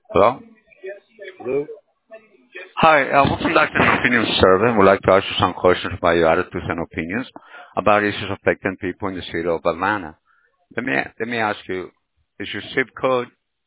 Hello? Hello? Hi, we'll conduct an opinion survey. We'd like to ask you some questions about your attitudes and opinions about issues affecting people in the city of Atlanta. Let me ask you, is your zip code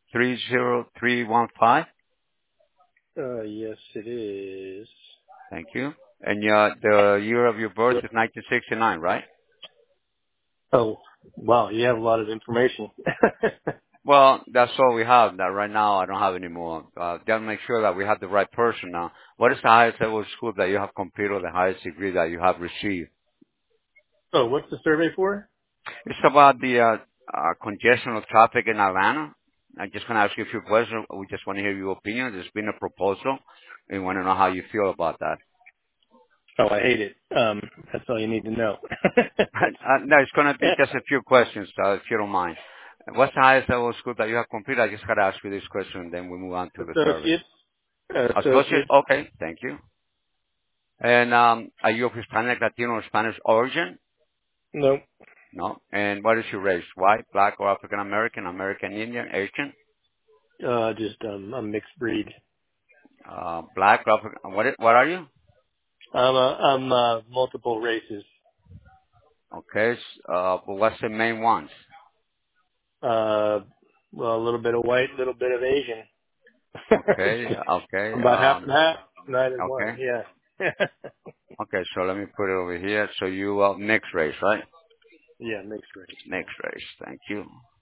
30315? Yes, it is. Thank you. And the year of your birth is 1969, right? Oh, wow, you have a lot of information. Well, that's all we have. That right now, I don't have any more. Just make sure that we have the right person now. What is the highest level of school that you have completed, or the highest degree that you have received? Oh, what's the survey for? It's about the congestion of traffic in Atlanta. I'm just going to ask you a few questions. We just want to hear your opinion. There's been a proposal, and we want to know how you feel about that. Oh, I hate it. That's all you need to know. No, it's going to be just a few questions, if you don't mind. What's the highest level of school that you have completed? I just got to ask you this question, and then we move on to the survey. Associates? Associate? Associates? Okay, thank you. And are you of Hispanic, Latino, or Spanish origin? No. No. And what is your race? White, black, or African American, American Indian, Asian? Just a mixed breed. Black, African. What are you? I'm multiple races. Okay. But what's the main ones? Uh, well, a little bit of white, a little bit of Asian. Okay. Okay. About half and half, neither one. Okay. Yeah. Okay. So let me put it over here. So you mixed race, right? Yeah, mixed race. Mixed race. Thank you.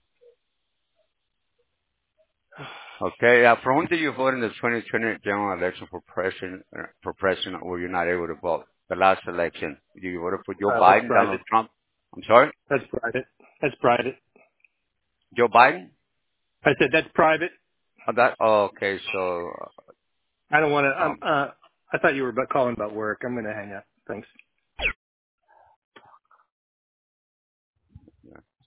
Okay. For whom did you vote in the 2020 general election for president? For president, or were you not able to vote? The last election, did you vote for Joe That's Biden, Donald private. Trump? I'm sorry, That's private. That's private. Joe Biden. I said that's private. Oh, that. Oh, okay. So, I don't want to. um, I thought you were about calling about work. I'm going to hang up. Thanks.